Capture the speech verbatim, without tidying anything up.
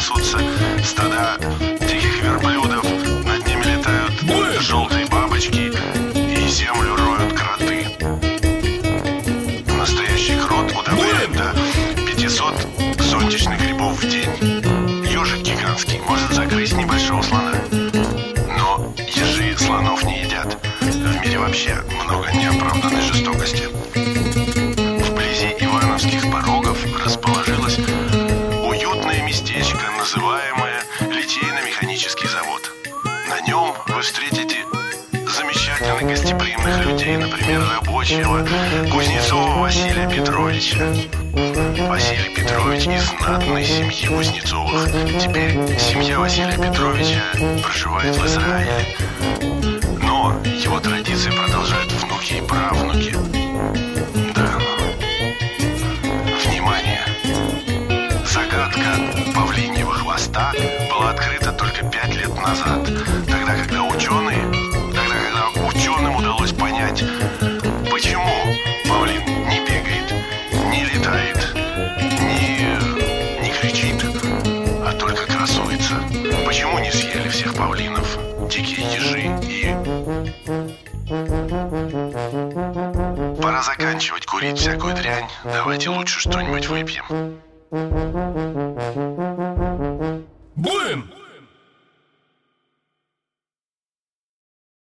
пасутся стада диких верблюдов, над ними летают желтые бабочки и землю роют кроты. Настоящий крот удобряет до пятисот зонтичных грибов в день. Ежик гигантский может загрызть небольшого слона. Но ежи слонов не едят. В мире вообще много неоправданной жестокости. Вблизи Ивановских порогов расположилось уютное местечко, называемое Литейно-механический завод. На нем вы встретите замечательных гостеприимных людей, например, рабочего Кузнецова Василия Петровича. Василий Петрович из знатной семьи Кузнецовых. Теперь семья Василия Петровича проживает в Израиле. Но его традиции продолжают внуки и правнуки. Да. Внимание! Загадка павлиньего хвоста была открыта только пять лет назад. Тогда, когда ученые, тогда, когда ученым удалось понять, почему павлин не бегает, не летает, не, не кричит, а только красуется. Почему не съели всех павлинов дикие ежи и... Пора заканчивать курить всякую дрянь. Давайте лучше что-нибудь выпьем. Блин!